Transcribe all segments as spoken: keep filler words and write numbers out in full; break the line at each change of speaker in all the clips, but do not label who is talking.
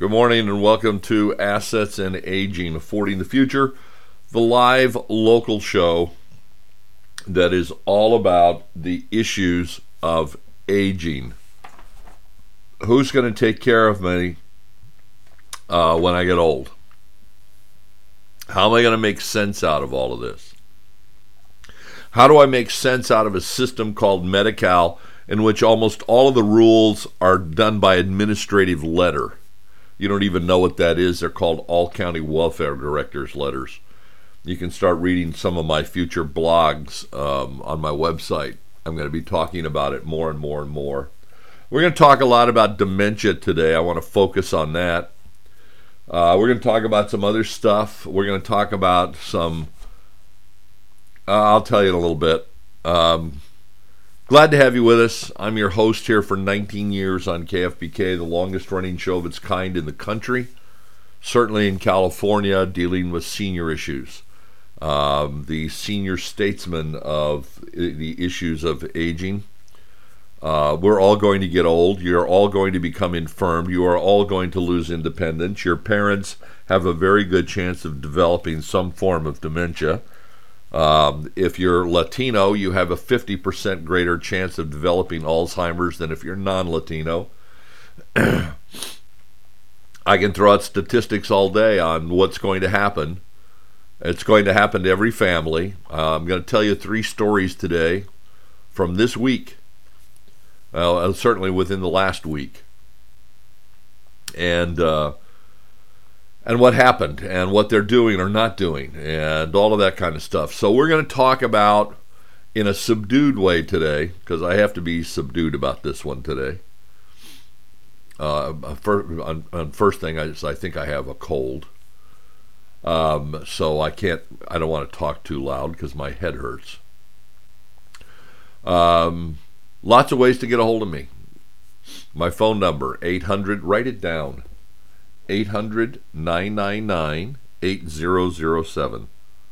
Good morning and welcome to Assets and Aging, Affording the Future, the live local show that is all about the issues of aging. Who's going to take care of me uh, when I get old? How am I going to make sense out of all of this? How do I make sense out of a system called Medi-Cal in which almost all of the rules are done by administrative letter? You don't even know what that is. They're called All County Welfare Directors letters. You can start reading some of my future blogs um, on my website. I'm going to be talking about it more and more and more. We're going to talk a lot about dementia today. I want to focus on that. Uh, we're going to talk about some other stuff. We're going to talk about some, uh, I'll tell you in a little bit. Um, glad to have you with us. I'm your host here for nineteen years on K F B K, the longest running show of its kind in the country, certainly in California, dealing with senior issues. Um, the senior statesman of the issues of aging. Uh, we're all going to get old. You're all going to become infirm. You are all going to lose independence. Your parents have a very good chance of developing some form of dementia. Um, if you're Latino, you have a fifty percent greater chance of developing Alzheimer's than if you're non-Latino. I can throw out statistics all day on what's going to happen. It's going to happen to every family. Uh, I'm going to tell you three stories today from this week. Well, certainly within the last week. And uh, and what happened and what they're doing or not doing and all of that kind of stuff. So we're going to talk about in a subdued way today, because I have to be subdued about this one today. Uh, for, on, on first thing, I, just, I think I have a cold. Um, so I can't, I don't want to talk too loud because my head hurts. Um, lots of ways to get a hold of me. My phone number, eight hundred, write it down, eight hundred, nine nine nine, eight zero zero seven.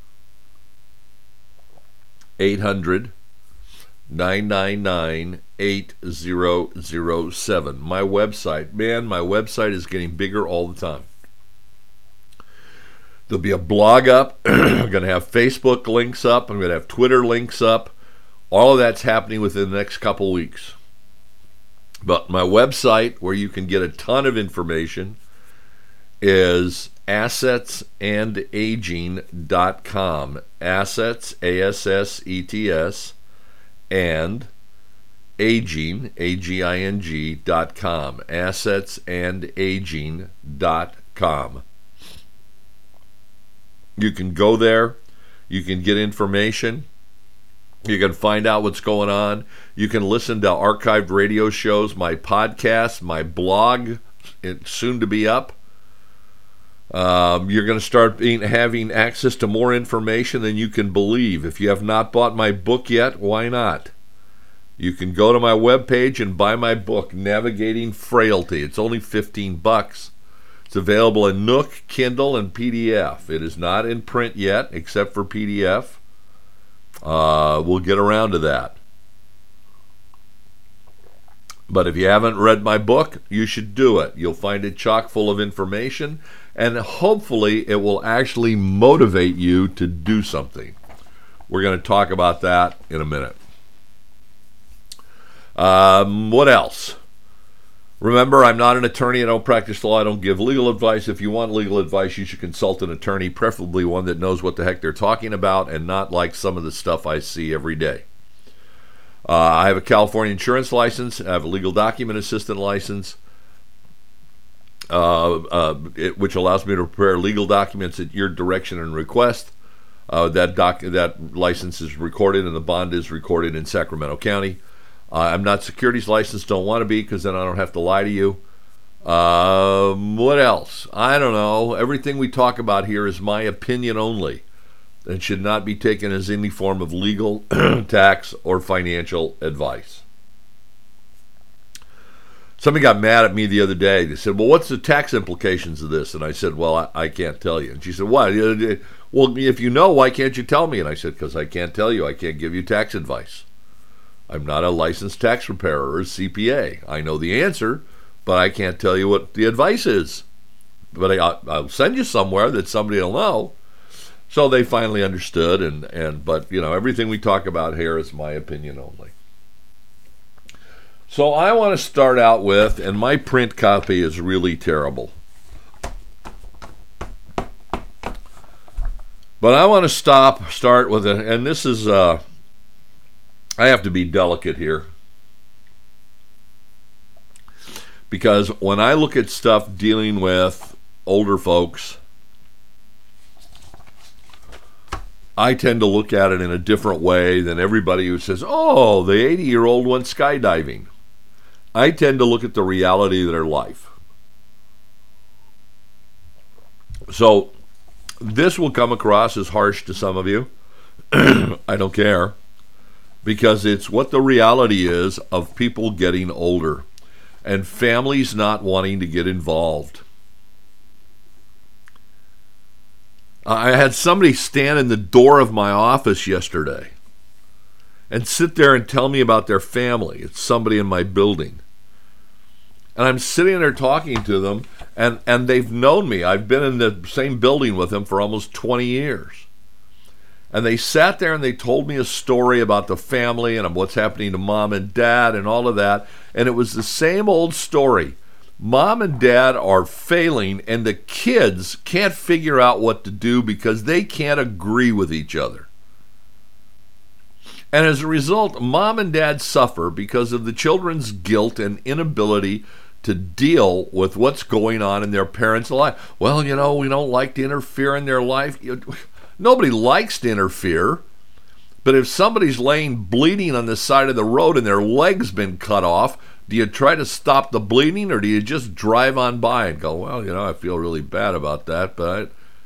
eight hundred, nine nine nine, eight zero zero seven. My website, man, my website is getting bigger all the time. There'll be a blog up. I'm going to have Facebook links up. I'm going to have Twitter links up. All of that's happening within the next couple weeks. But my website, where you can get a ton of information, is assets and aging dot com. Assets, A S S E T S, and aging, A G I N G, dot com. assets and aging dot com. You can go there. You can get information. You can find out what's going on. You can listen to archived radio shows, my podcast, my blog, it's soon to be up. Um, you're going to start being, having access to more information than you can believe. If you have not bought my book yet, why not? You can go to my webpage and buy my book, Navigating Frailty. It's only fifteen bucks. It's available in Nook, Kindle, and P D F. It is not in print yet, except for P D F. Uh, we'll get around to that. But if you haven't read my book, you should do it. You'll find it chock full of information, and hopefully it will actually motivate you to do something. We're going to talk about that in a minute. Um, what else? Remember, I'm not an attorney. I don't practice law. I don't give legal advice. If you want legal advice, you should consult an attorney, preferably one that knows what the heck they're talking about and not like some of the stuff I see every day. Uh, I have a California insurance license. I have a legal document assistant license, uh, uh, it, which allows me to prepare legal documents at your direction and request. Uh, that doc, that license is recorded and the bond is recorded in Sacramento County. Uh, I'm not securities licensed, don't want to be, because then I don't have to lie to you. Um, what else? I don't know. Everything we talk about here is my opinion only and should not be taken as any form of legal, tax, or financial advice. Somebody got mad at me the other day. They said, well, what's the tax implications of this? And I said, well, I, I can't tell you. And she said, what? Well, if you know, why can't you tell me? And I said, because I can't tell you. I can't give you tax advice. I'm not a licensed tax preparer or a C P A. I know the answer, but I can't tell you what the advice is. but I, I'll send you somewhere that somebody will know. So they finally understood, and, and but, you know, everything we talk about here is my opinion only. So I want to start out with, and my print copy is really terrible, but I want to stop, start with it, and this is, uh, I have to be delicate here. Because when I look at stuff dealing with older folks, I tend to look at it in a different way than everybody who says, oh, the eighty-year-old went skydiving. I tend to look at the reality of their life. So this will come across as harsh to some of you. I don't care. Because it's what the reality is of people getting older. And families not wanting to get involved. I had somebody stand in the door of my office yesterday and sit there and tell me about their family. It's somebody in my building. And I'm sitting there talking to them, and, and they've known me. I've been in the same building with them for almost twenty years. And they sat there and they told me a story about the family and what's happening to mom and dad and all of that. And it was the same old story. Mom and dad are failing, and the kids can't figure out what to do because they can't agree with each other. And as a result, mom and dad suffer because of the children's guilt and inability to deal with what's going on in their parents' life. Well, you know, we don't like to interfere in their life. Nobody likes to interfere, but if somebody's laying bleeding on the side of the road and their leg's been cut off, do you try to stop the bleeding, or do you just drive on by and go, well, you know, I feel really bad about that, but I...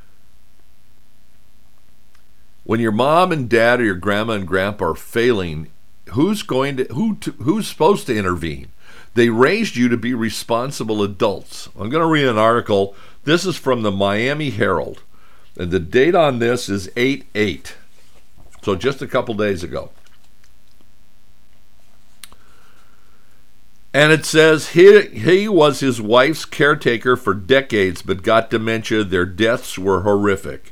When your mom and dad or your grandma and grandpa are failing, who's going to who to, who's supposed to intervene? They raised you to be responsible adults. I'm going to read an article. This is from the Miami Herald. And the date on this is eight eight, so just a couple days ago. And it says, he, he was his wife's caretaker for decades, but got dementia. Their deaths were horrific.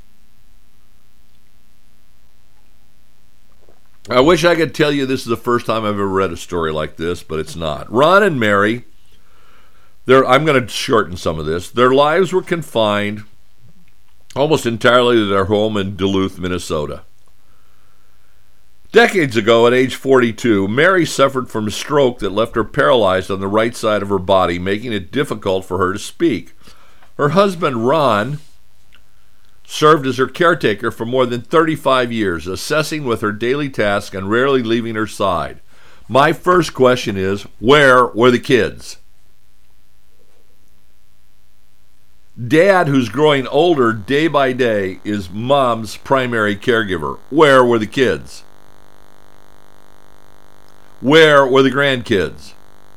I wish I could tell you this is the first time I've ever read a story like this, but it's not. Ron and Mary, I'm going to shorten some of this. Their lives were confined almost entirely to their home in Duluth, Minnesota. Decades ago, at age forty-two, Mary suffered from a stroke that left her paralyzed on the right side of her body, making it difficult for her to speak. Her husband, Ron, served as her caretaker for more than thirty-five years, assessing with her daily tasks and rarely leaving her side. My first question is, where were the kids? Dad, who's growing older day by day, is mom's primary caregiver. Where were the kids? Where were the grandkids?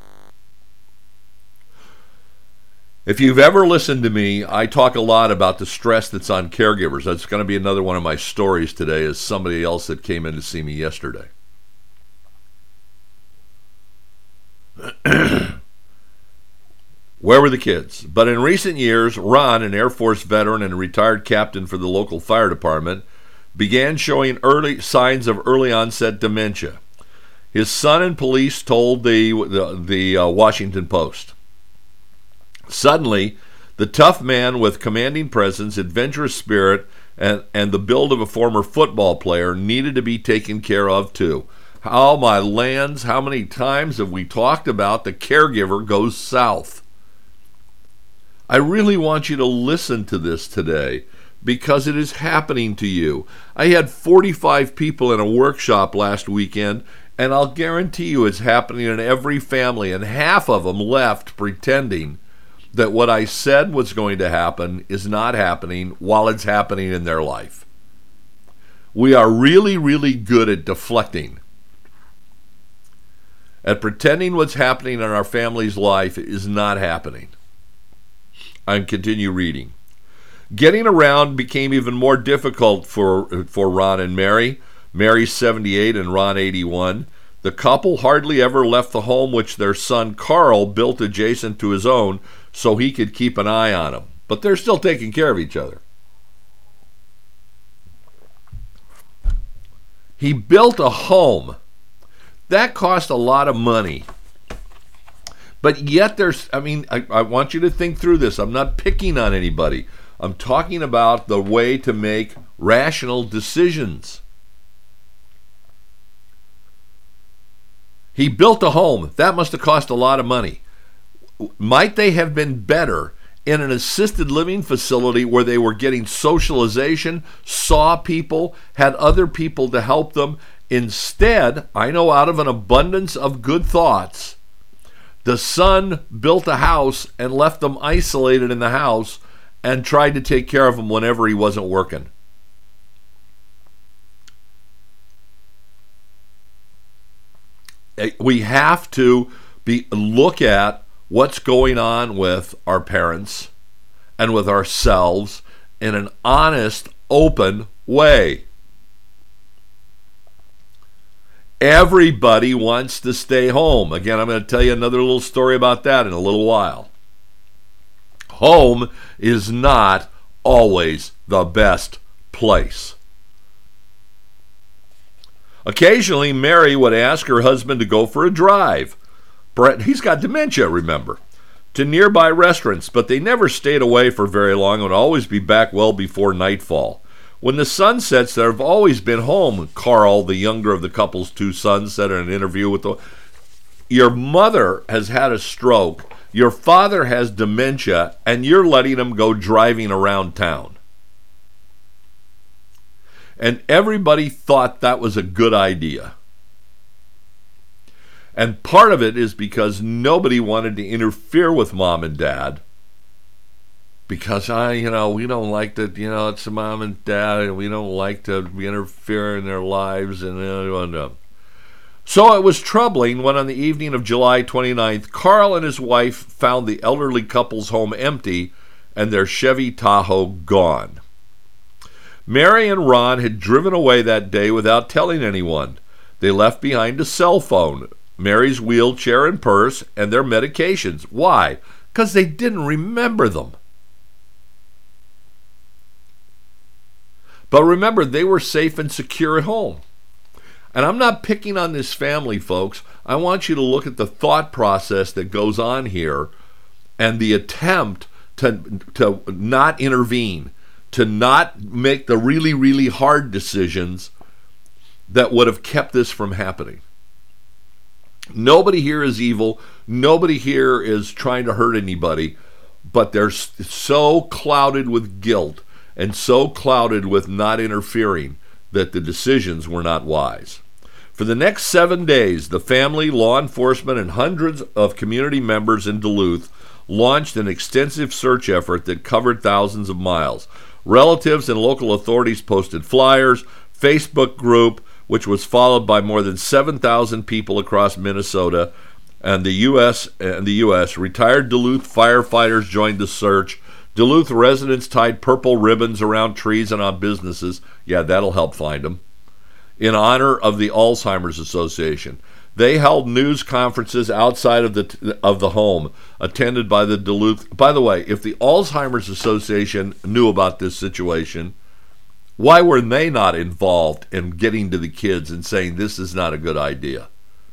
If you've ever listened to me, I talk a lot about the stress that's on caregivers. That's going to be another one of my stories today, is somebody else that came in to see me yesterday. Where were the kids? But in recent years, Ron, an Air Force veteran and a retired captain for the local fire department, began showing early signs of early onset dementia. His son and police told the the, the uh, Washington Post. Suddenly, the tough man with commanding presence, adventurous spirit, and, and the build of a former football player needed to be taken care of too. How my lands, how many times have we talked about the caregiver goes south? I really want you to listen to this today because it is happening to you. I had forty-five people in a workshop last weekend, and I'll guarantee you it's happening in every family, and half of them left pretending that what I said was going to happen is not happening while it's happening in their life. We are really, really good at deflecting, at pretending what's happening in our family's life is not happening. I continue reading. Getting around became even more difficult for, for Ron and Mary. Mary's seventy-eight and Ron eighty-one. The couple hardly ever left the home which their son Carl built adjacent to his own so he could keep an eye on him. but they're still taking care of each other. He built a home. That cost a lot of money. But yet there's, I mean, I, I want you to think through this. I'm not picking on anybody. I'm talking about the way to make rational decisions. He built a home. That must have cost a lot of money. Might they have been better in an assisted living facility where they were getting socialization, saw people, had other people to help them? Instead, I know out of an abundance of good thoughts, the son built a house and left them isolated in the house and tried to take care of them whenever he wasn't working. We have to be look at what's going on with our parents and with ourselves in an honest, open way. Everybody wants to stay home. Again, I'm going to tell you another little story about that in a little while. Home is not always the best place. Occasionally, Mary would ask her husband to go for a drive. Brett, he's got dementia, remember, to nearby restaurants, but they never stayed away for very long and would always be back well before nightfall. When the sun sets, they've always been home, Carl, the younger of the couple's two sons, said in an interview with the... Your mother has had a stroke, your father has dementia, and you're letting him go driving around town. And everybody thought that was a good idea. And part of it is because nobody wanted to interfere with mom and dad. Because, I, you know, we don't like to, you know, it's mom and dad, and we don't like to interfere in their lives. And uh, So it was troubling when on the evening of July twenty-ninth, Carl and his wife found the elderly couple's home empty and their Chevy Tahoe gone. Mary and Ron had driven away that day without telling anyone. They left behind a cell phone, Mary's wheelchair and purse, and their medications. Why? Because they didn't remember them. But remember, they were safe and secure at home. And I'm not picking on this family, folks. I want you to look at the thought process that goes on here and the attempt to, to not intervene, to not make the really, really hard decisions that would have kept this from happening. Nobody here is evil. Nobody here is trying to hurt anybody, but they're so clouded with guilt and so clouded with not interfering that the decisions were not wise. For the next seven days, the family, law enforcement, and hundreds of community members in Duluth launched an extensive search effort that covered thousands of miles. Relatives and local authorities posted flyers, Facebook group, which was followed by more than seven thousand people across Minnesota and the U S and the U S Retired Duluth firefighters joined the search. Duluth residents tied purple ribbons around trees and on businesses. Yeah, that'll help find them. In honor of the Alzheimer's Association. They held news conferences outside of the of the home, attended by the Duluth. By the way, if the Alzheimer's Association knew about this situation, why were they not involved in getting to the kids and saying this is not a good idea?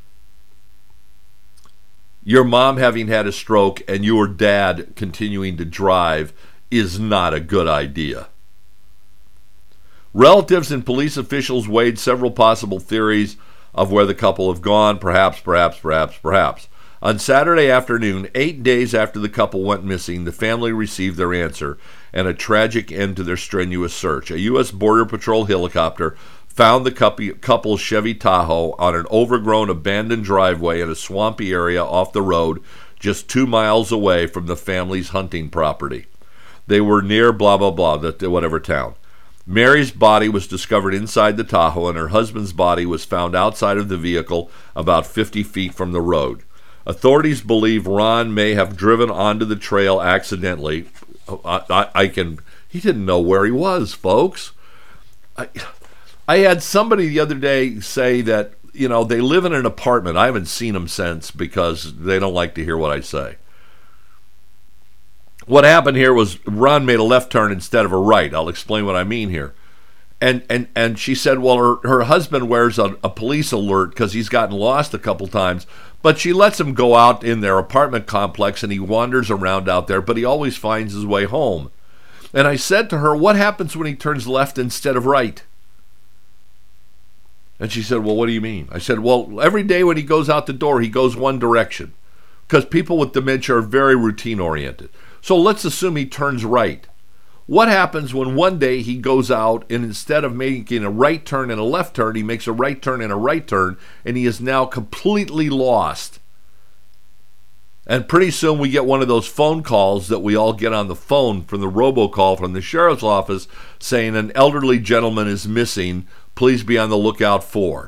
Your mom having had a stroke and your dad continuing to drive is not a good idea. Relatives and police officials weighed several possible theories of where the couple have gone, perhaps, perhaps, perhaps, perhaps. On Saturday afternoon, eight days after the couple went missing, the family received their answer and a tragic end to their strenuous search. A U S Border Patrol helicopter found the couple's Chevy Tahoe on an overgrown, abandoned driveway in a swampy area off the road just two miles away from the family's hunting property. They were near blah, blah, blah, whatever town. Mary's body was discovered inside the Tahoe, and her husband's body was found outside of the vehicle about fifty feet from the road. Authorities believe Ron may have driven onto the trail accidentally. I, I, I can. He didn't know where he was, folks. I, I had somebody the other day say that, you know, they live in an apartment. I haven't seen them since because they don't like to hear what I say. what happened here was Ron made a left turn instead of a right. I'll explain what I mean here. And and and she said, well, her, her husband wears a, a police alert because he's gotten lost a couple times, but she lets him go out in their apartment complex and he wanders around out there, but he always finds his way home. And I said to her, what happens when he turns left instead of right? And she said, well, what do you mean? I said, well, every day when he goes out the door, he goes one direction because people with dementia are very routine oriented. So let's assume he turns right. What happens when one day he goes out and instead of making a right turn and a left turn, he makes a right turn and a right turn, and he is now completely lost? And pretty soon we get one of those phone calls that we all get on the phone from the robocall from the sheriff's office saying an elderly gentleman is missing. Please be on the lookout for.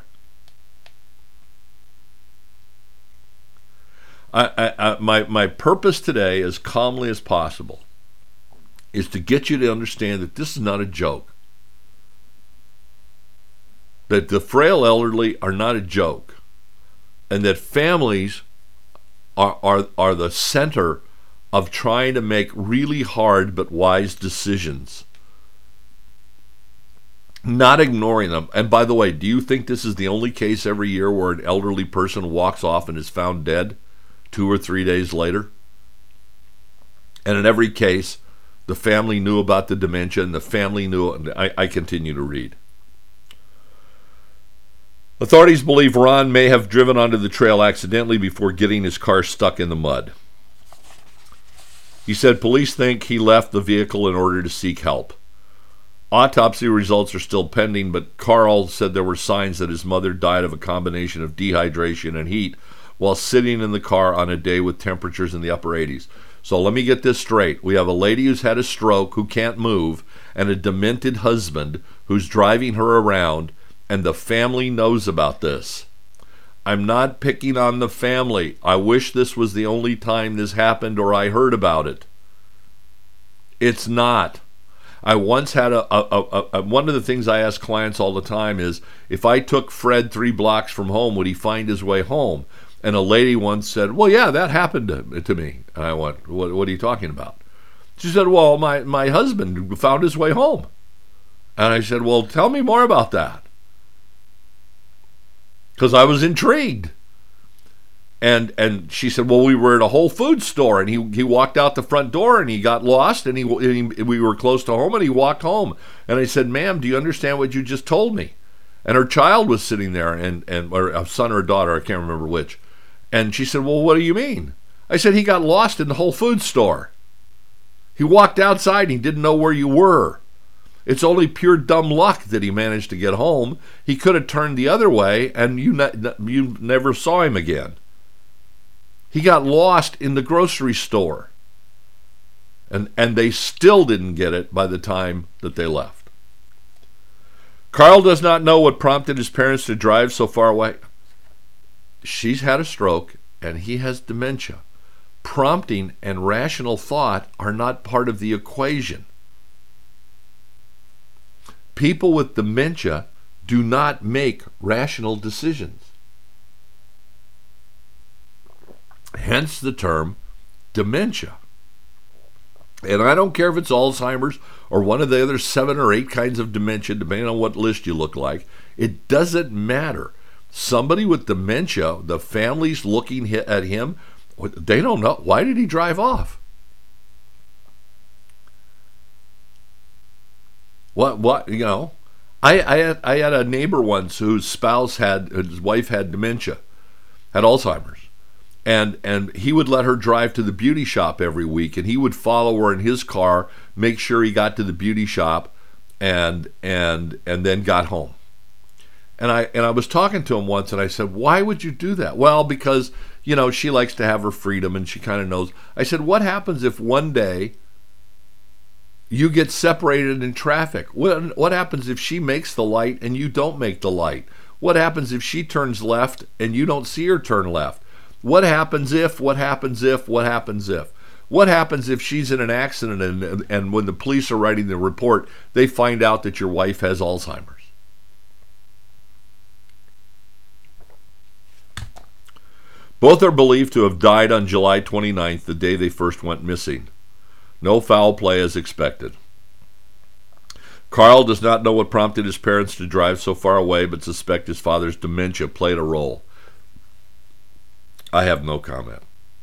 I, I, I, my, my purpose today, as calmly as possible, is to get you to understand that this is not a joke. That the frail elderly are not a joke. And that families are, are, are the center of trying to make really hard but wise decisions. Not ignoring them. And by the way, do you think this is the only case every year where an elderly person walks off and is found dead two or three days later? And in every case, the family knew about the dementia, and the family knew, and I, I continue to read. Authorities believe Ron may have driven onto the trail accidentally before getting his car stuck in the mud. He said police think he left the vehicle in order to seek help. Autopsy results are still pending, but Carl said there were signs that his mother died of a combination of dehydration and heat while sitting in the car on a day with temperatures in the upper eighties. So let me get this straight. We have a lady who's had a stroke who can't move and a demented husband who's driving her around, and the family knows about this. I'm not picking on the family. I wish this was the only time this happened or I heard about it. It's not. I once had a, a, a, a one of the things I ask clients all the time is, if I took Fred three blocks from home, would he find his way home? And a lady once said, well, yeah, that happened to, to me. And I went, what, what are you talking about? She said, well, my, my husband found his way home. And I said, well, tell me more about that. Because I was intrigued. And and she said, well, we were at a Whole Foods store, and he, he walked out the front door, and he got lost, and, he, and he, we were close to home, and he walked home. And I said, ma'am, do you understand what you just told me? And her child was sitting there, and, and or a son or a daughter, I can't remember which. And she said, well, what do you mean? I said, he got lost in the Whole Foods store. He walked outside and he didn't know where you were. It's only pure dumb luck that he managed to get home. He could have turned the other way and you, ne- you never saw him again. He got lost in the grocery store. And, and they still didn't get it by the time that they left. Carl does not know what prompted his parents to drive so far away. She's had a stroke and he has dementia. Prompting and rational thought are not part of the equation. People with dementia do not make rational decisions. Hence the term dementia. And I don't care if it's Alzheimer's or one of the other seven or eight kinds of dementia, depending on what list you look like. It doesn't matter. Somebody with dementia, the family's looking at him, they don't know. Why did he drive off? What, what, you know, I, I, had, I had a neighbor once whose spouse had, his wife had dementia, had Alzheimer's. And and he would let her drive to the beauty shop every week, and he would follow her in his car, make sure he got to the beauty shop, and and and then got home. And I and I was talking to him once, and I said, why would you do that? Well, because, you know, she likes to have her freedom, and she kind of knows. I said, what happens if one day you get separated in traffic? What, what happens if she makes the light and you don't make the light? What happens if she turns left and you don't see her turn left? What happens if, what happens if, what happens if? What happens if she's in an accident and, and when the police are writing the report, they find out that your wife has Alzheimer's? Both are believed to have died on July twenty-ninth, the day they first went missing. No foul play as expected. Carl does not know what prompted his parents to drive so far away, but suspect his father's dementia played a role. I have no comment.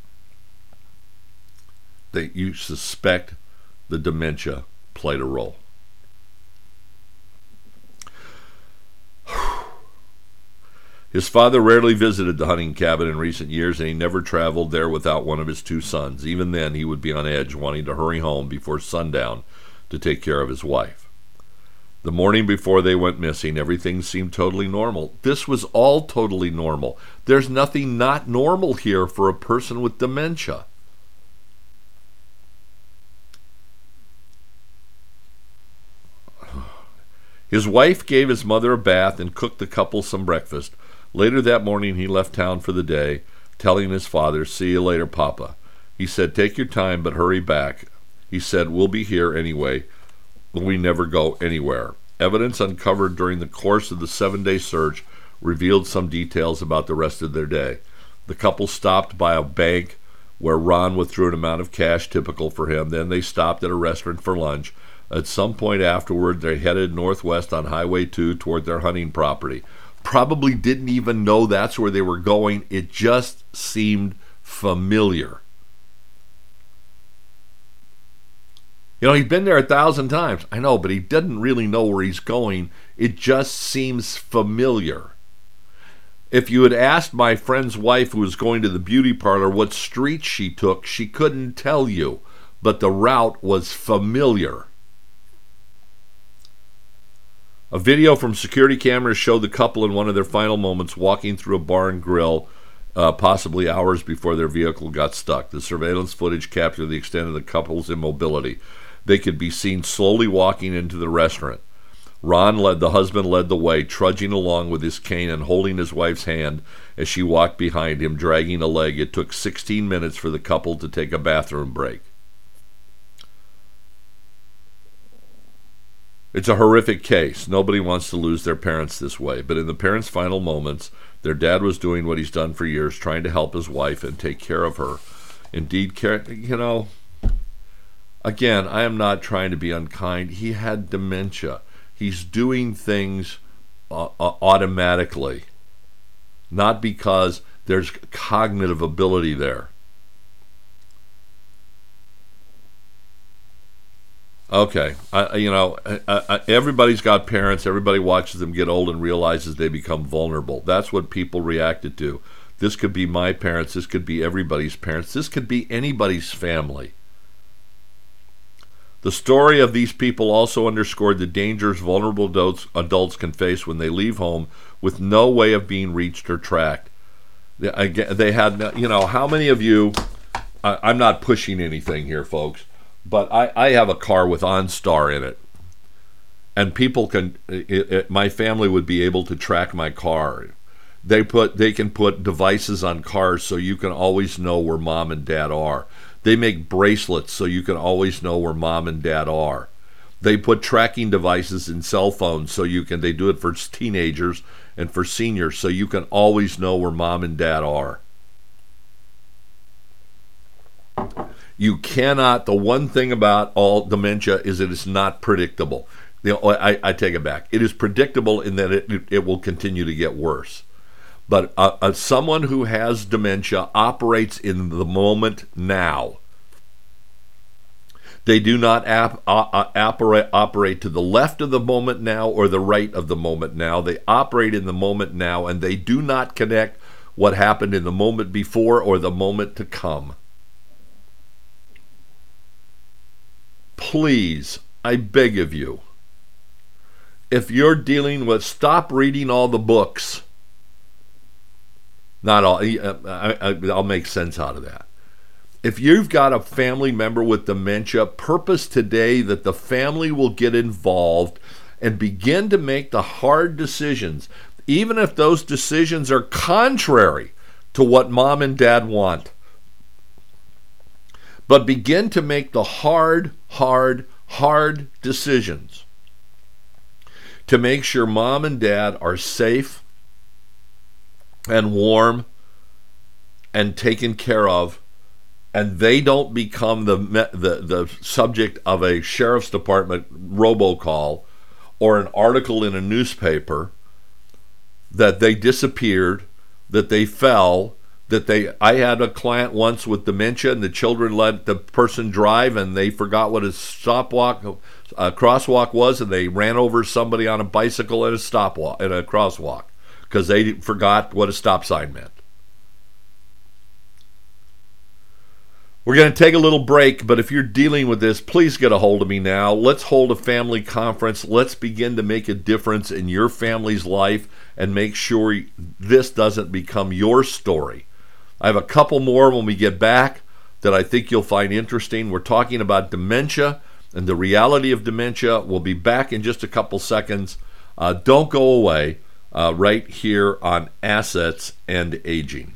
That you suspect the dementia played a role. His father rarely visited the hunting cabin in recent years, and he never traveled there without one of his two sons. Even then, he would be on edge, wanting to hurry home before sundown to take care of his wife. The morning before they went missing, everything seemed totally normal. This was all totally normal. There's nothing not normal here for a person with dementia. His wife gave his mother a bath and cooked the couple some breakfast. Later that morning, he left town for the day, telling his father, "See you later, Papa." He said, "Take your time, but hurry back." He said, "We'll be here anyway. We never go anywhere." Evidence uncovered during the course of the seven-day search revealed some details about the rest of their day. The couple stopped by a bank where Ron withdrew an amount of cash typical for him. Then they stopped at a restaurant for lunch. At some point afterward, they headed northwest on Highway two toward their hunting property. Probably didn't even know that's where they were going. It just seemed familiar. You know, he's been there a thousand times. I know, but he doesn't really know where he's going. It just seems familiar. If you had asked my friend's wife who was going to the beauty parlor what street she took, she couldn't tell you, but the route was familiar. A video from security cameras showed the couple in one of their final moments walking through a bar and grill, uh, possibly hours before their vehicle got stuck. The surveillance footage captured the extent of the couple's immobility. They could be seen slowly walking into the restaurant. Ron, led the husband, led the way, trudging along with his cane and holding his wife's hand as she walked behind him, dragging a leg. It took sixteen minutes for the couple to take a bathroom break. It's a horrific case. Nobody wants to lose their parents this way. But in the parents' final moments, their dad was doing what he's done for years, trying to help his wife and take care of her. Indeed, care, you know, again, I am not trying to be unkind. He had dementia. He's doing things uh, uh, automatically, not because there's cognitive ability there. Okay, I, you know, I, I, everybody's got parents. Everybody watches them get old and realizes they become vulnerable. That's what people reacted to. This could be my parents. This could be everybody's parents. This could be anybody's family. The story of these people also underscored the dangers vulnerable adults, adults can face when they leave home with no way of being reached or tracked. They, they had, you know, how many of you, I, I'm not pushing anything here, folks, but I, I have a car with OnStar in it, and people can, it, it, my family would be able to track my car. They put, they can put devices on cars so you can always know where mom and dad are. They make bracelets so you can always know where mom and dad are. They put tracking devices in cell phones so you can, they do it for teenagers and for seniors so you can always know where mom and dad are. You cannot, the one thing about all dementia is that it's not predictable. You know, I, I take it back. It is predictable in that it, it will continue to get worse. But uh, uh, someone who has dementia operates in the moment now. They do not ap- uh, uh, operate, operate to the left of the moment now or the right of the moment now. They operate in the moment now, and they do not connect what happened in the moment before or the moment to come. Please, I beg of you, if you're dealing with, stop reading all the books. Not all, I, I, I'll make sense out of that. If you've got a family member with dementia, purpose today that the family will get involved and begin to make the hard decisions, even if those decisions are contrary to what mom and dad want. But begin to make the hard, hard, hard decisions to make sure mom and dad are safe and warm and taken care of and they don't become the, the, the subject of a sheriff's department robocall or an article in a newspaper that they disappeared, that they fell, that they I had a client once with dementia, and the children let the person drive and they forgot what a stopwalk a crosswalk was, and they ran over somebody on a bicycle at a stopwalk at a crosswalk because they forgot what a stop sign meant. We're going to take a little break, but if you're dealing with this, please get a hold of me now. Let's hold a family conference. Let's begin to make a difference in your family's life and make sure this doesn't become your story. I have a couple more when we get back that I think you'll find interesting. We're talking about dementia and the reality of dementia. We'll be back in just a couple seconds. Uh, don't go away, uh, right here on Assets and Aging.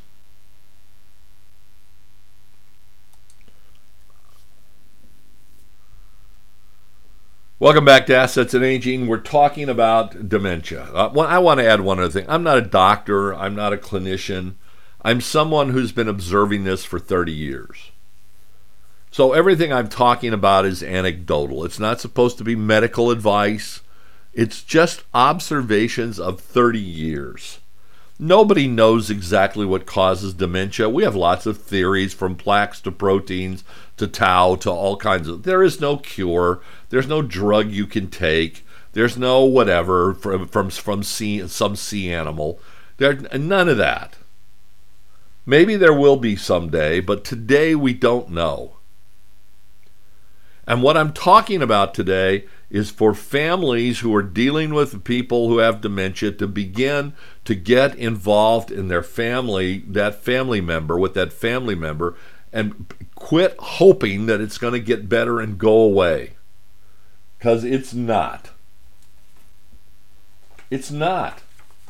Welcome back to Assets and Aging. We're talking about dementia. Uh, well, I want to add one other thing. I'm not a doctor. I'm not a clinician. I'm someone who's been observing this for thirty years. So everything I'm talking about is anecdotal. It's not supposed to be medical advice. It's just observations of thirty years. Nobody knows exactly what causes dementia. We have lots of theories, from plaques to proteins to tau to all kinds of. There is no cure. There's no drug you can take. There's no whatever from from from sea, some sea animal. There, none of that. Maybe there will be someday, but today we don't know. And what I'm talking about today is for families who are dealing with people who have dementia to begin to get involved in their family, that family member, with that family member, and quit hoping that it's going to get better and go away. Because it's not. It's not.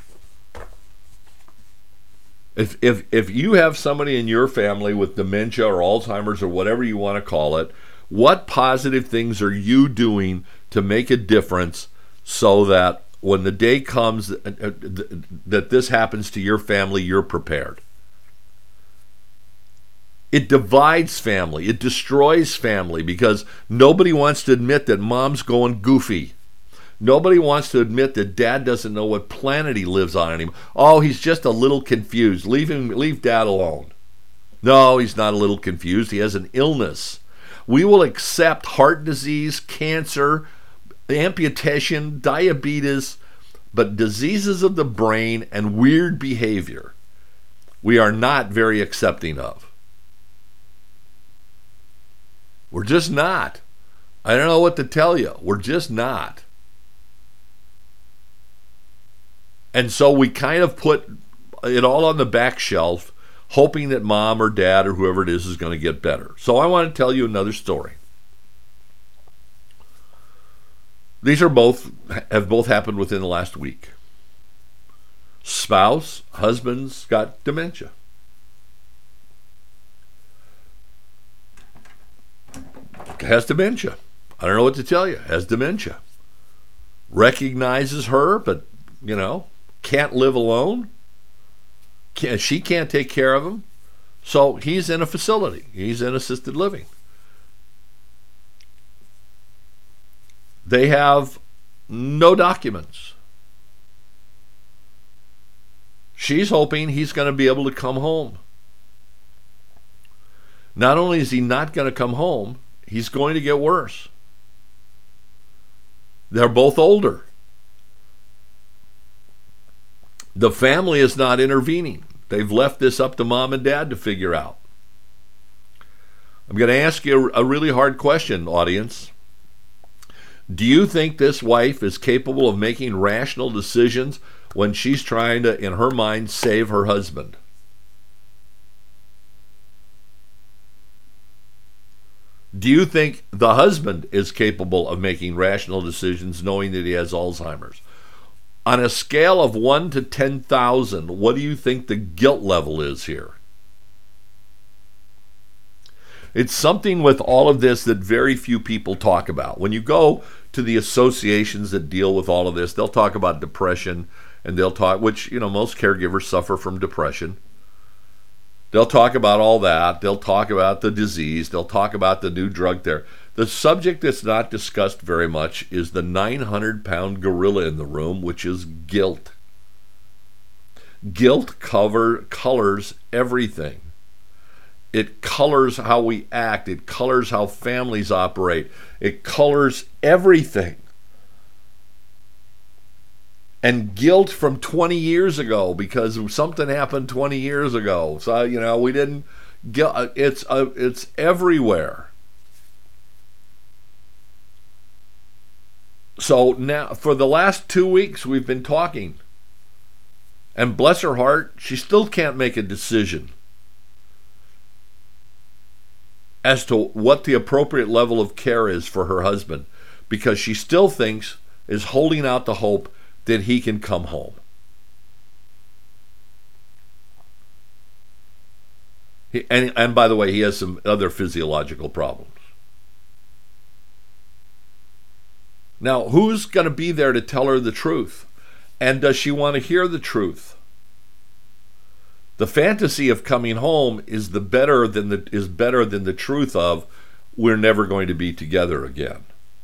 If, if, if you have somebody in your family with dementia or Alzheimer's or whatever you want to call it, what positive things are you doing to make a difference so that when the day comes that this happens to your family, you're prepared? It divides family. It destroys family because nobody wants to admit that mom's going goofy. Nobody wants to admit that dad doesn't know what planet he lives on anymore. Oh, he's just a little confused. Leave him, leave dad alone. No, he's not a little confused. He has an illness. We will accept heart disease, cancer, amputation, diabetes, but diseases of the brain and weird behavior, we are not very accepting of. We're just not. I don't know what to tell you. We're just not. And so we kind of put it all on the back shelf, hoping that mom or dad or whoever it is is going to get better. So I want to tell you another story. These are both have both happened within the last week. Spouse, husband's got dementia. Has dementia. I don't know what to tell you. Has dementia. Recognizes her, but, you know, can't live alone. Can't, she can't take care of him. So he's in a facility. He's in assisted living. They have no documents. She's hoping he's going to be able to come home. Not only is he not going to come home, he's going to get worse. They're both older. The family is not intervening. They've left this up to mom and dad to figure out. I'm going to ask you a really hard question, audience. Do you think this wife is capable of making rational decisions when she's trying to, in her mind, save her husband? Do you think the husband is capable of making rational decisions knowing that he has Alzheimer's? On a scale of one to ten thousand, what do you think the guilt level is here? It's something with all of this that very few people talk about. When you go to the associations that deal with all of this, they'll talk about depression, and they'll talk, which, you know, most caregivers suffer from depression. They'll talk about all that. They'll talk about the disease. They'll talk about the new drug there. The subject that's not discussed very much is the nine hundred pound gorilla in the room, which is guilt. Guilt cover, colors everything. It colors how we act. It colors how families operate. It colors everything. And guilt from twenty years ago, because something happened twenty years ago. So, you know, we didn't get, it's, uh, it's everywhere. So now, for the last two weeks, we've been talking. And bless her heart, she still can't make a decision as to what the appropriate level of care is for her husband, because she still thinks, is holding out the hope that he can come home. He, and, and by the way, he has some other physiological problems. Now, who's going to be there to tell her the truth? And does she want to hear the truth? The fantasy of coming home is the better than the is better than the truth of we're never going to be together again.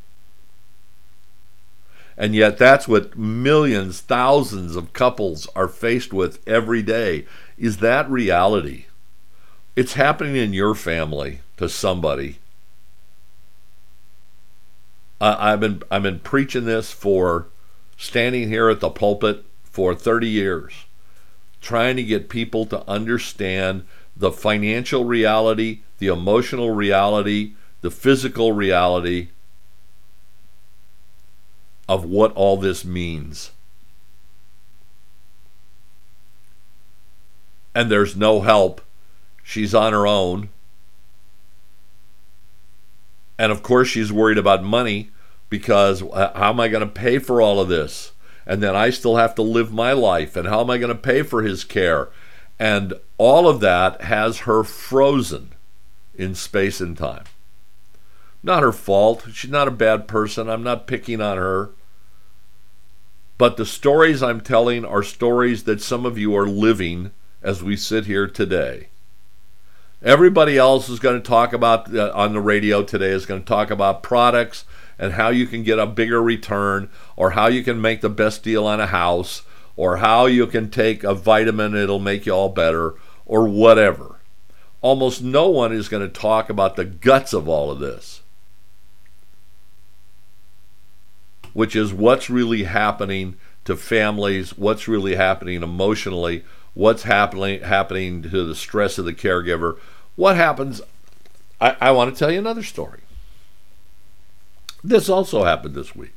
And yet that's what millions, thousands of couples are faced with every day. Is that reality? It's happening in your family to somebody. I, I've been I've been preaching this for standing here at the pulpit for thirty years, trying to get people to understand the financial reality, the emotional reality, the physical reality of what all this means. And there's no help. She's on her own. And of course she's worried about money, because how am I going to pay for all of this? And then I still have to live my life, and how am I going to pay for his care? And all of that has her frozen in space and time. Not her fault. She's not a bad person. I'm not picking on her. But the stories I'm telling are stories that some of you are living as we sit here today. Everybody else is going to talk about, uh, on the radio today, is going to talk about products and how you can get a bigger return, or how you can make the best deal on a house, or how you can take a vitamin, it'll make you all better, or whatever. Almost no one is going to talk about the guts of all of this, which is what's really happening to families, what's really happening emotionally, what's happening happening to the stress of the caregiver. What happens? I, I want to tell you another story. This also happened this week.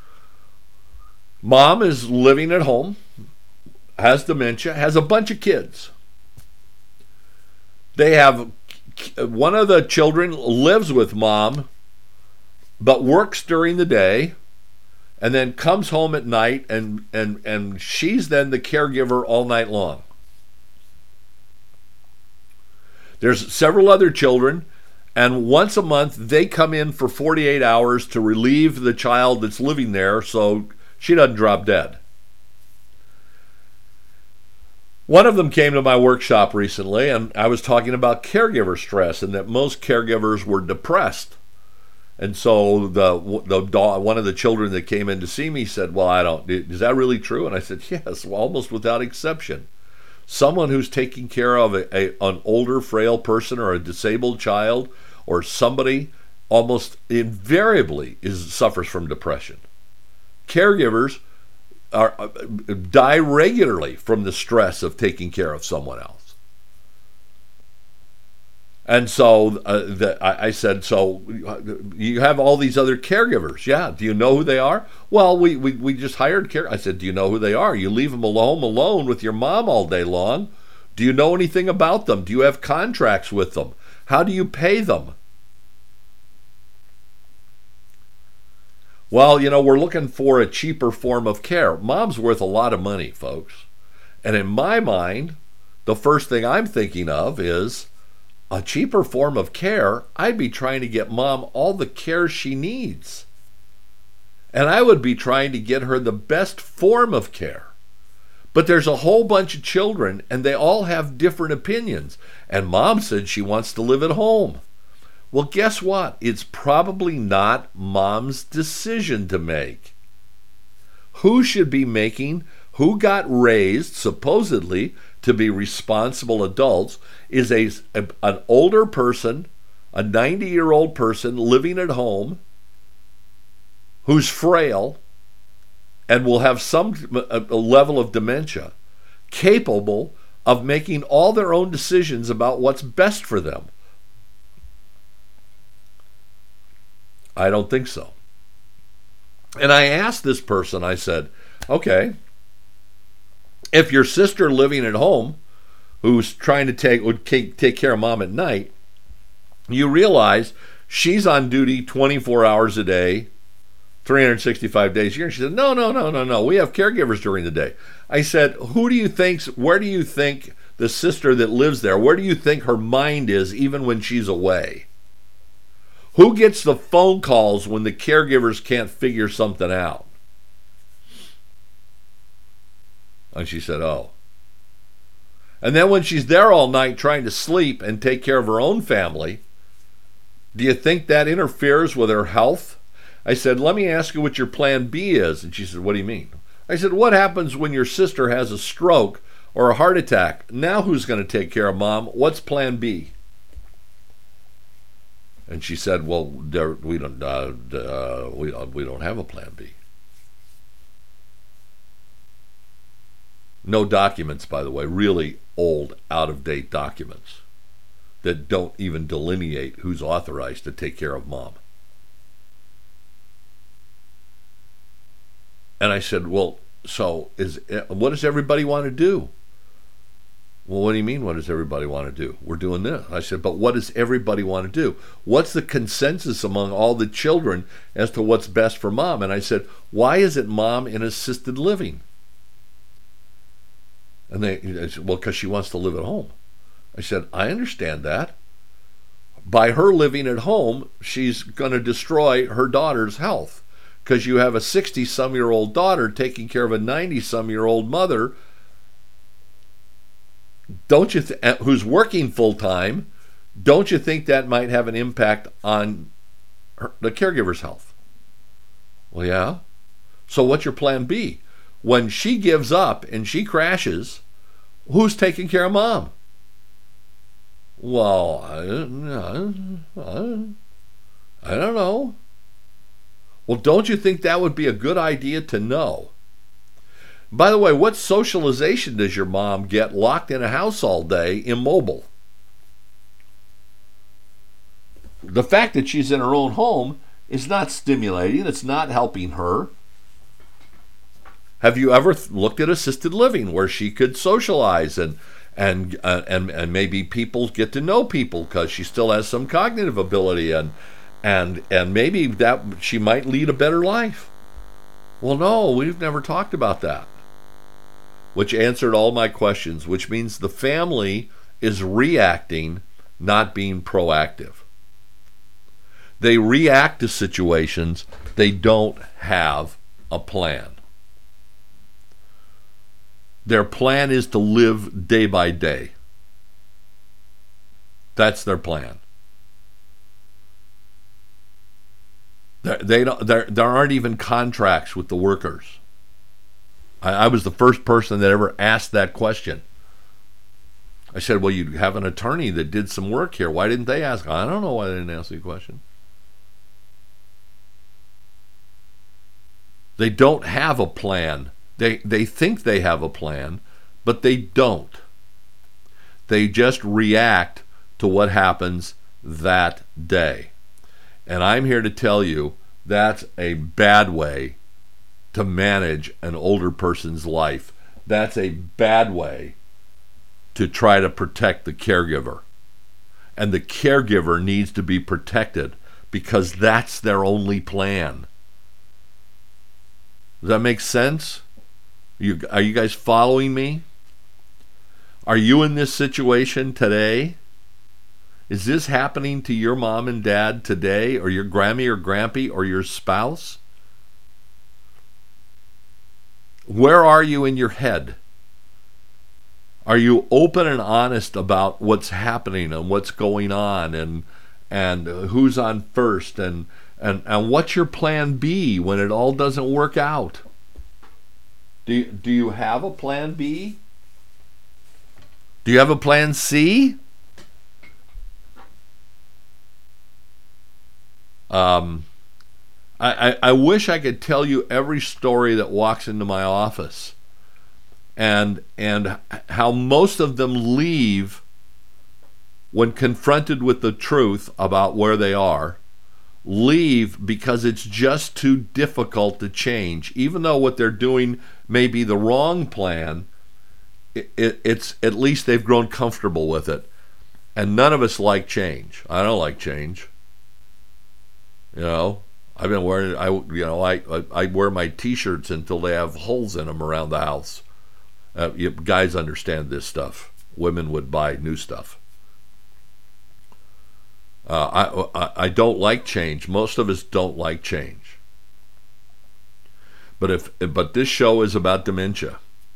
Mom is living at home, has dementia, has a bunch of kids. They have, one of the children lives with mom, but works during the day, and then comes home at night, and, and, and she's then the caregiver all night long. There's several other children, and once a month they come in for forty-eight hours to relieve the child that's living there so she doesn't drop dead. One of them came to my workshop recently, and I was talking about caregiver stress, and that most caregivers were depressed. And so the the one of the children that came in to see me said, well, I don't, is that really true? And I said, yes, well, almost without exception. Someone who's taking care of a, a, an older, frail person, or a disabled child, or somebody, almost invariably is suffers from depression. Caregivers are die regularly from the stress of taking care of someone else. And so uh, the, I, I said, so you have all these other caregivers. Yeah. Do you know who they are? Well, we, we, we just hired care. I said, do you know who they are? You leave them alone, alone with your mom all day long. Do you know anything about them? Do you have contracts with them? How do you pay them? Well, you know, we're looking for a cheaper form of care. Mom's worth a lot of money, folks. And in my mind, the first thing I'm thinking of is, a cheaper form of care, I'd be trying to get mom all the care she needs. And I would be trying to get her the best form of care. But there's a whole bunch of children, and they all have different opinions. And mom said she wants to live at home. Well, guess what? It's probably not mom's decision to make. Who should be making, who got raised, supposedly, to be responsible adults, is a, a an older person, a ninety-year-old person living at home, who's frail, and will have some a level of dementia, capable of making all their own decisions about what's best for them. I don't think so. And I asked this person, I said, okay, if your sister living at home, who's trying to take would take, take care of mom at night, you realize she's on duty twenty-four hours a day, three hundred sixty-five days a year. And she said, no, no, no, no, no. We have caregivers during the day. I said, who do you think, where do you think the sister that lives there, where do you think her mind is even when she's away? Who gets the phone calls when the caregivers can't figure something out? And she said, oh. And then when she's there all night trying to sleep and take care of her own family, do you think that interferes with her health? I said, let me ask you what your plan B is. And she said, what do you mean? I said, what happens when your sister has a stroke or a heart attack? Now who's going to take care of mom? What's plan B? And she said, well, there, we don't uh, uh, we, uh, we don't have a plan B. No documents, by the way, really old, out-of-date documents that don't even delineate who's authorized to take care of mom. And I said, well, so is what does everybody want to do? Well, what do you mean, what does everybody want to do? We're doing this. I said, but what does everybody want to do? What's the consensus among all the children as to what's best for mom? And I said, why isn't mom in assisted living? And they, they said, well, because she wants to live at home. I said, I understand that. By her living at home, she's going to destroy her daughter's health, because you have a sixty-some-year-old daughter taking care of a ninety-some-year-old mother, don't you th- who's working full-time. Don't you think that might have an impact on her, the caregiver's health? Well, yeah. So what's your plan B? When she gives up and she crashes, who's taking care of mom? Well, I, I, I don't know. Well, don't you think that would be a good idea to know? By the way, what socialization does your mom get locked in a house all day, immobile? The fact that she's in her own home is not stimulating. It's not helping her. Have you ever th- looked at assisted living where she could socialize and and uh, and and maybe people get to know people because she still has some cognitive ability and and and maybe that she might lead a better life? Well, no, we've never talked about that. Which answered all my questions, which means the family is reacting, not being proactive. They react to situations. They don't have a plan. Their plan is to live day by day. That's their plan. There, they don't, there, there aren't even contracts with the workers. I, I was the first person that ever asked that question. I said, well, you have an attorney that did some work here. Why didn't they ask? I don't know why they didn't ask the question. They don't have a plan. They they think they have a plan, but they don't. They just react to what happens that day. And I'm here to tell you that's a bad way to manage an older person's life. That's a bad way to try to protect the caregiver. And the caregiver needs to be protected because that's their only plan. Does that make sense? You, are you guys following me? Are you in this situation today? Is this happening to your mom and dad today, or your Grammy or Grampy or your spouse? Where are you in your head? Are you open and honest about what's happening and what's going on, and and who's on first, and and and what's your plan B when it all doesn't work out? Do you, do you have a plan B? Do you have a plan C? Um, I, I, I wish I could tell you every story that walks into my office, and and how most of them leave when confronted with the truth about where they are, leave because it's just too difficult to change. Even though what they're doing may be the wrong plan, it, it, it's at least they've grown comfortable with it. And none of us like change. I don't like change. You know, I've been wearing, I you know, I I wear my T-shirts until they have holes in them around the house. Uh, you, guys understand this stuff. Women would buy new stuff. Uh, I, I I don't like change. Most of us don't like change. But if but this show is about dementia,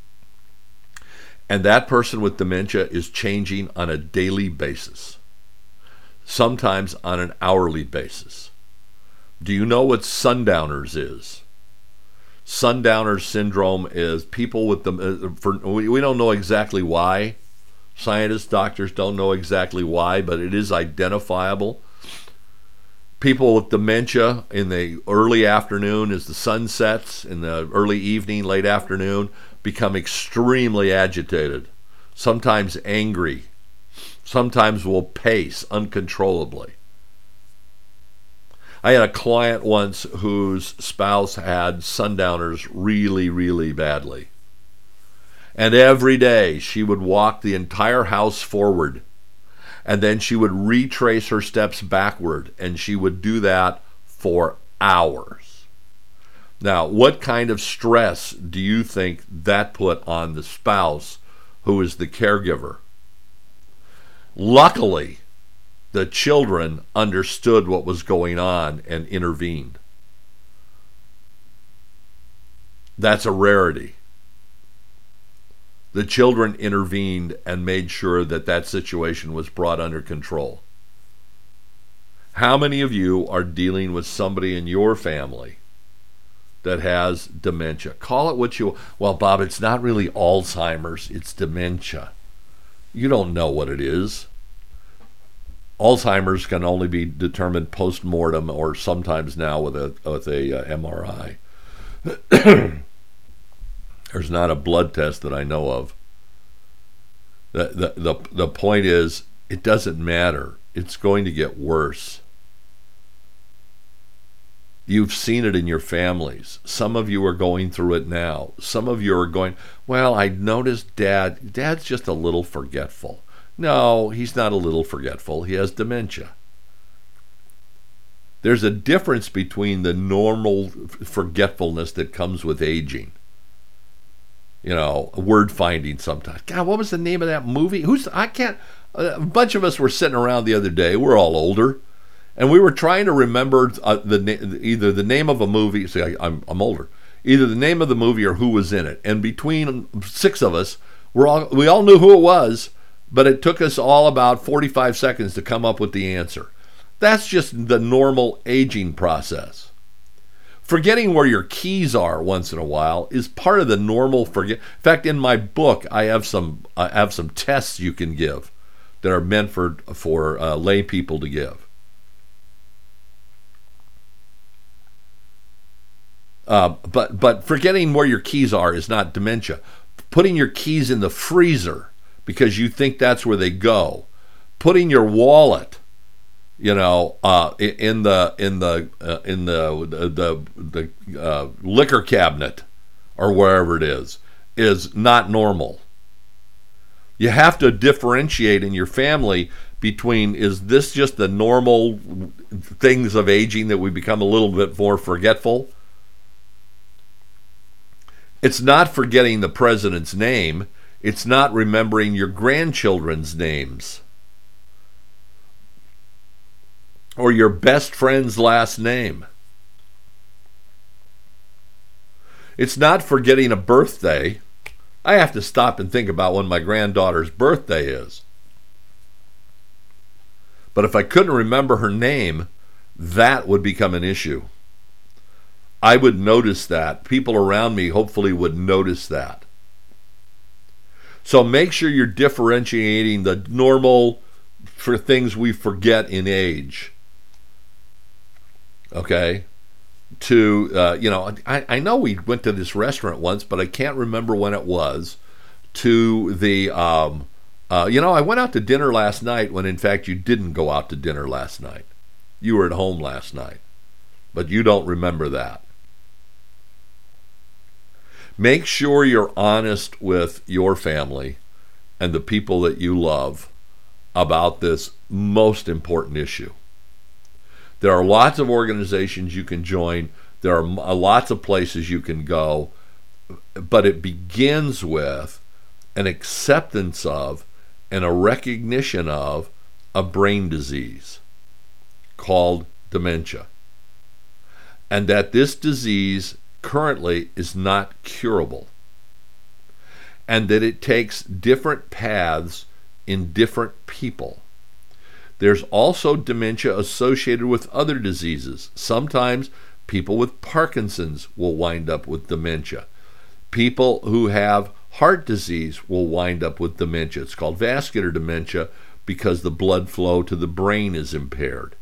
and that person with dementia is changing on a daily basis, sometimes on an hourly basis. Do you know what sundowners is? Sundowners syndrome is people with the for we, we don't know exactly why. Scientists, doctors don't know exactly why, but it is identifiable. People with dementia in the early afternoon, as the sun sets, in the early evening, late afternoon, become extremely agitated, sometimes angry, sometimes will pace uncontrollably. I had a client once whose spouse had sundowners really, really badly. And every day she would walk the entire house forward, and then she would retrace her steps backward, and she would do that for hours. Now, what kind of stress do you think that put on the spouse who is the caregiver? Luckily, the children understood what was going on and intervened. That's a rarity. The children intervened and made sure that that situation was brought under control. How many of you are dealing with somebody in your family that has dementia? Call it what you... Well, Bob, it's not really Alzheimer's, it's dementia. You don't know what it is. Alzheimer's can only be determined post-mortem, or sometimes now with a, with a uh, M R I. There's not a blood test that I know of. The, the, the, the point is, it doesn't matter. It's going to get worse. You've seen it in your families. Some of you are going through it now. Some of you are going, well, I noticed Dad, Dad's just a little forgetful. No, he's not a little forgetful. He has dementia. There's a difference between the normal forgetfulness that comes with aging. You know, word finding sometimes. God, what was the name of that movie? Who's I can't. A bunch of us were sitting around the other day. We're all older, and we were trying to remember uh, the either the name of a movie. See, I, I'm I'm older. Either the name of the movie or who was in it. And between six of us, we're all we all knew who it was, but it took us all about forty-five seconds to come up with the answer. That's just the normal aging process. Forgetting where your keys are once in a while is part of the normal forget. In fact, in my book, I have some I have some tests you can give that are meant for for uh, lay people to give. Uh, but but forgetting where your keys are is not dementia. Putting your keys in the freezer because you think that's where they go. Putting your wallet, you know, uh, in the in the uh, in the the the uh, liquor cabinet or wherever it is, is not normal. You have to differentiate in your family between, is this just the normal things of aging that we become a little bit more forgetful? It's not forgetting the president's name. It's not remembering your grandchildren's names. Or your best friend's last name. It's not forgetting a birthday. I have to stop and think about when my granddaughter's birthday is. But if I couldn't remember her name, that would become an issue. I would notice that. People around me hopefully would notice that. So make sure you're differentiating the normal for things we forget in age. Okay? To, uh, you know, I, I know we went to this restaurant once, but I can't remember when it was. To the, um, uh, you know, I went out to dinner last night when in fact you didn't go out to dinner last night. You were at home last night. But you don't remember that. Make sure you're honest with your family and the people that you love about this most important issue. There are lots of organizations you can join. There are lots of places you can go. But it begins with an acceptance of and a recognition of a brain disease called dementia. And that this disease currently is not curable, and that it takes different paths in different people. There's also dementia associated with other diseases. Sometimes people with Parkinson's will wind up with dementia. People who have heart disease will wind up with dementia. It's called vascular dementia because the blood flow to the brain is impaired.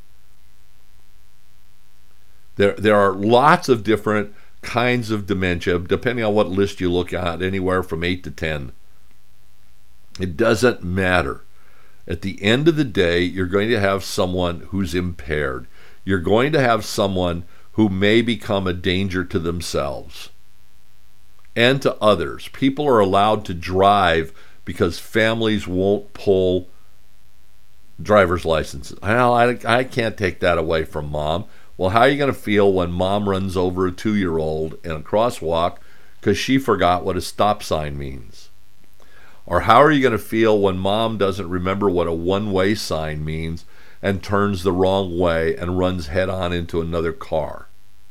There, there are lots of different kinds of dementia, depending on what list you look at, anywhere from eight to ten. It doesn't matter. At the end of the day, you're going to have someone who's impaired. You're going to have someone who may become a danger to themselves and to others. People are allowed to drive because families won't pull driver's licenses. Well, I, I can't take that away from mom. Well, how are you going to feel when mom runs over a two-year-old in a crosswalk because she forgot what a stop sign means? Or how are you going to feel when mom doesn't remember what a one-way sign means and turns the wrong way and runs head-on into another car?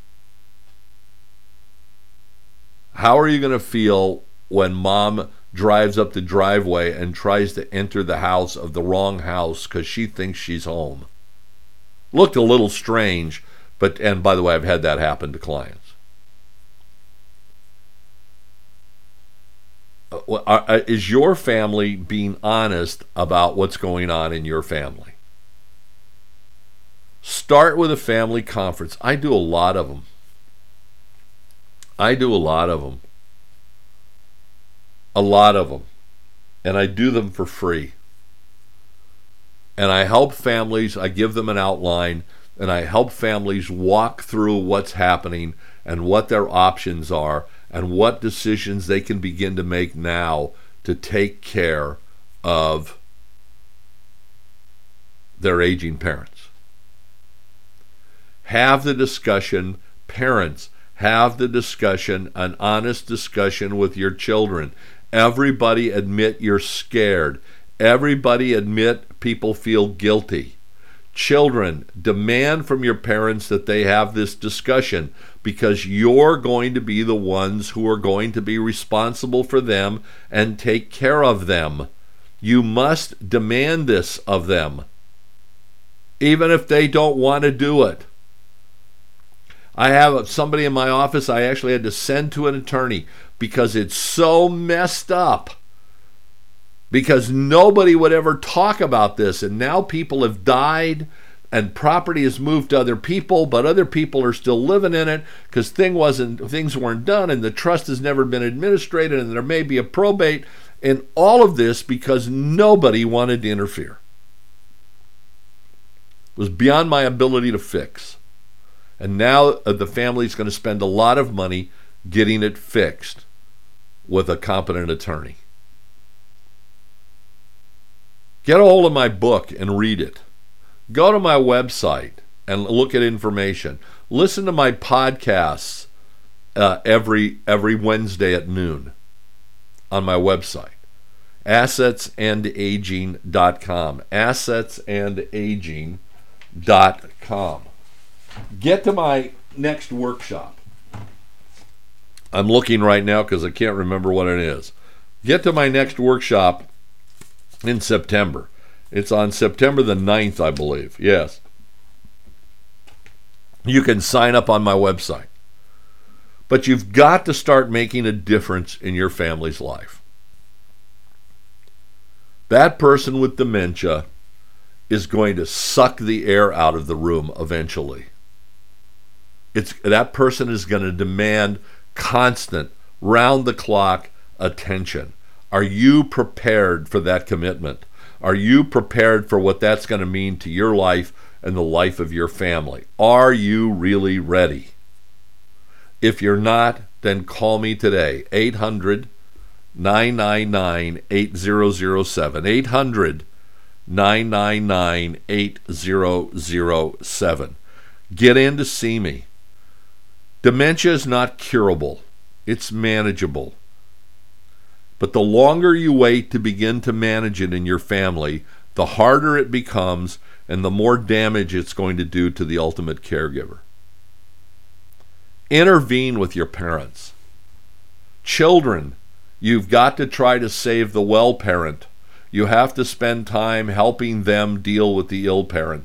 How are you going to feel when mom drives up the driveway and tries to enter the house of the wrong house because she thinks she's home? Looked a little strange, but, and by the way, I've had that happen to clients. Uh, is your family being honest about what's going on in your family? Start with a family conference. I do a lot of them. I do a lot of them. A lot of them. And I do them for free. And I help families, I give them an outline, and I help families walk through what's happening and what their options are and what decisions they can begin to make now to take care of their aging parents. Have the discussion, parents, have the discussion, an honest discussion with your children. Everybody admit you're scared. Everybody admit people feel guilty. Children, demand from your parents that they have this discussion because you're going to be the ones who are going to be responsible for them and take care of them. You must demand this of them, even if they don't want to do it. I have somebody in my office I actually had to send to an attorney because it's so messed up. Because nobody would ever talk about this, and now people have died and property has moved to other people, but other people are still living in it because thing wasn't things weren't done, and the trust has never been administrated, and there may be a probate, and all of this because nobody wanted to interfere. It was beyond my ability to fix. And now the family's going to spend a lot of money getting it fixed with a competent attorney. Get a hold of my book and read it. Go to my website and look at information. Listen to my podcasts uh, every every Wednesday at noon on my website, assets and aging dot com. assets and aging dot com. Get to my next workshop. I'm looking right now because I can't remember what it is. get to my next workshop in September. It's on September the ninth, I believe. Yes. You can sign up on my website. But you've got to start making a difference in your family's life. That person with dementia is going to suck the air out of the room eventually. It's, that person is going to demand constant, round-the-clock attention. Are you prepared for that commitment? Are you prepared for what that's going to mean to your life and the life of your family? Are you really ready? If you're not, then call me today, eight hundred, nine nine nine, eight zero zero seven, eight hundred, nine nine nine, eight zero zero seven. Get in to see me. Dementia is not curable. It's manageable. But the longer you wait to begin to manage it in your family, the harder it becomes and the more damage it's going to do to the ultimate caregiver. Intervene with your parents. Children, you've got to try to save the well parent. You have to spend time helping them deal with the ill parent.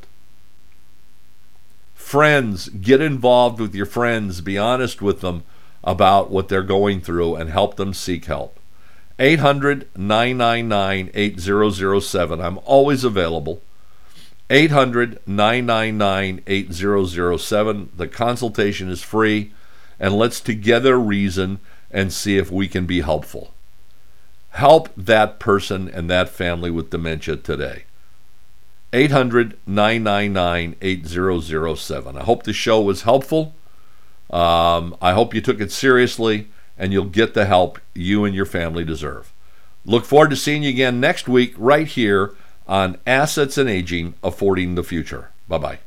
Friends, get involved with your friends. Be honest with them about what they're going through and help them seek help. eight hundred, nine nine nine, eight zero zero seven. I'm always available. eight hundred, nine nine nine, eight zero zero seven. The consultation is free, and let's together reason and see if we can be helpful. Help that person and that family with dementia today. eight hundred, nine nine nine, eight zero zero seven. I hope the show was helpful. Um, I hope you took it seriously, and you'll get the help you and your family deserve. Look forward to seeing you again next week right here on Assets and Aging, Affording the Future. Bye-bye.